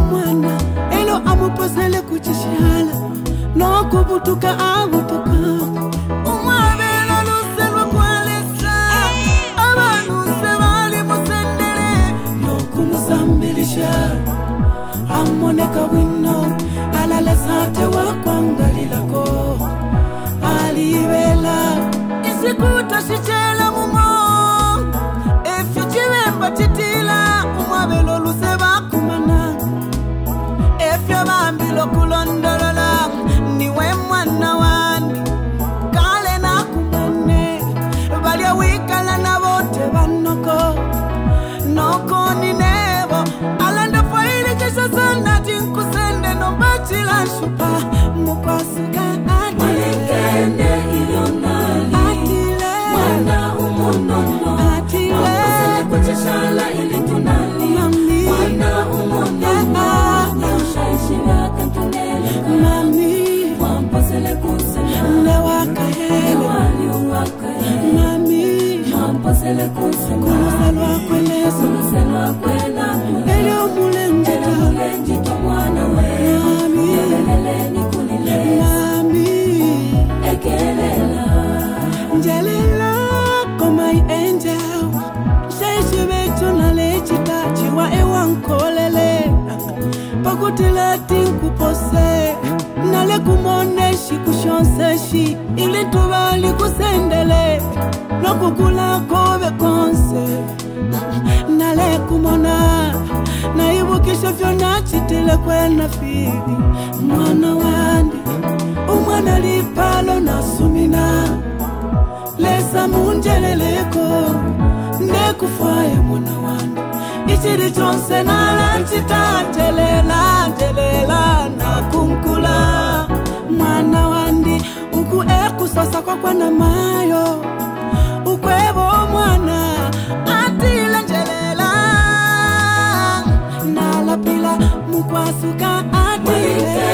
umwana elo amuposele kuchishala no kubutuka abutuka umwabela luselwa kwalesa abantu sebali musendele no kumusambilisha amoneka wino alalesate wakwangalilako alibela isikuta sichela mumo efichimemba chitila umwabelo luseba kumana efya bambilo kulondolola niwe mwana wandi kale na kumane balya wikala na bote banoko noko ni nebo alanda faili kisha sana jinkusende no bachila shupa mukwasuka Malekende ilionali atile Mwana umunono atile Wampasele kucheshala ili tunali Mwana umunono Ushaishira kantuneleka mami Wampasele kusema newakahele Newali uwakahele mami Wampasele kusema kuluselwa kweleso Kuluselwa kwela elio mulenjita Mulenjito mwana we mami Yelelele nikulile mami Ekelela njelela my angel sheshibecho na lechita chiwa ewankolele pakutila tinkupose nale kumoneshi kushonseshi ili tubali kusendele nokukula kobe konse nale kumona naibukisha vyona chitile kwena fidi mwana wandi umwana lipalo na sumina lesa munjeleleko nekufaye mwana wandi ichiri chonse nalanchita njelela na kumkula mwana wandi uku ekusasa kwa kwana mayo ukwebo mwana atile njelela nalapila mukwasuka atile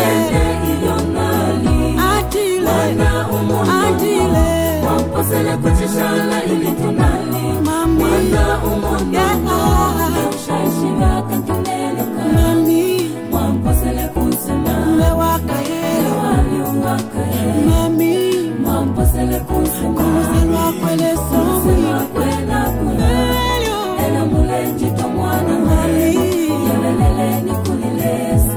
atile Wampasele kuchishala ili tunali mami Mwana umunono Ushaishira kantuneleka mami Wampasele kusema lewakahele Newali uwakahele mami Wampasele kusema kuluselwa kweleso Kuluselwa kwela kula Ela mulenjito mwana we Yelelele nikulilesa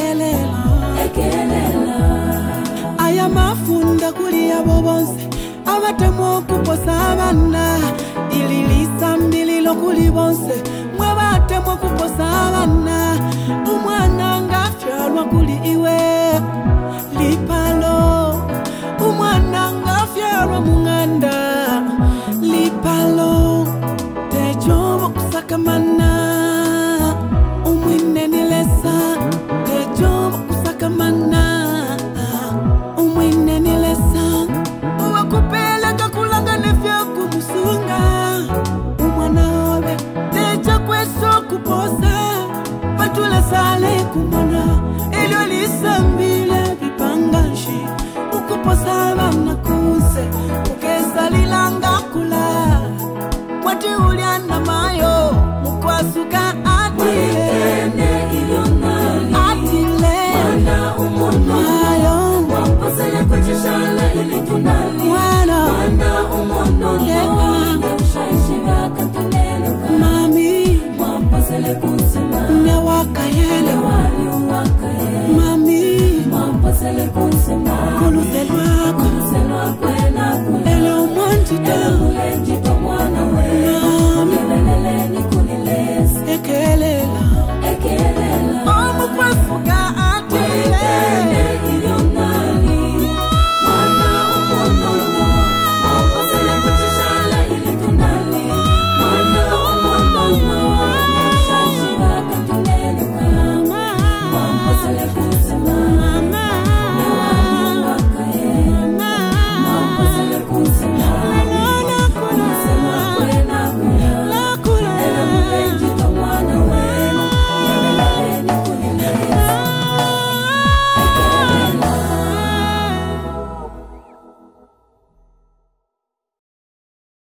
Ekelela aya mafunda kuli abo bonse abatemo kuposa abana ililisa mbililo kuli bonse mwe batemo kuposa abana umwana ngafyalwa kuli iwe lipalo umwana ngafyalwa munganda lipalo tejobo kusakamana umwine nilesa tejobo kusakamana umwine nilesa uwakupeleka kulanga nefya kumusunga umwana obe teja kweso kuposa patule sale kumona elio lisambile bipangashi ukuposa bana kuse ukesa lilanga kula mwati uliana mayo mukwasuka